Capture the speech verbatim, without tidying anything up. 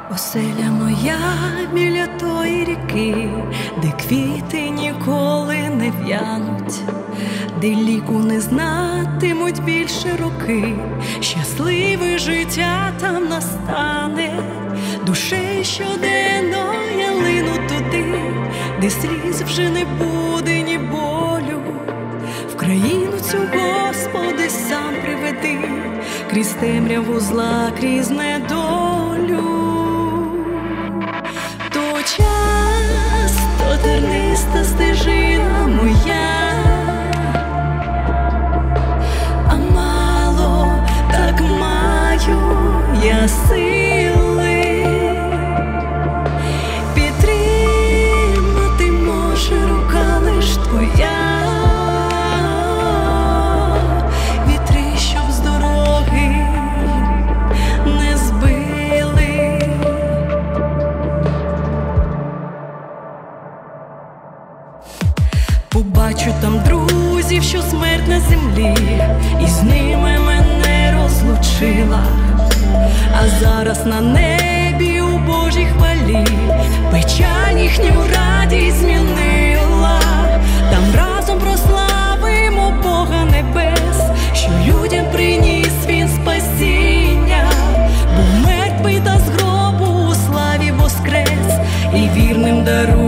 Оселя моя біля тої ріки, де квіти ніколи не в'януть, де ліку не знатимуть більше роки, щасливе життя там настане. Душею щоденно я лину туди, де сліз вже не буде, ні болю. В країну цю, Господи, сам приведи, крізь темряву зла, крізь недолю. То час, то терниста стежина моя, а мало так маю я сили, підтримати може рука лиш твоя. Вітри, щоб з дороги не збили. Побачу там друзів, що смерть на землі, і з ними мене розлучила. А зараз на небі у Божій хвалі печаль їхню радість змінила. Там разом прославимо Бога небес, що людям приніс Він спасіння. Був мертвий та з гробу у славі воскрес, і вірним дарує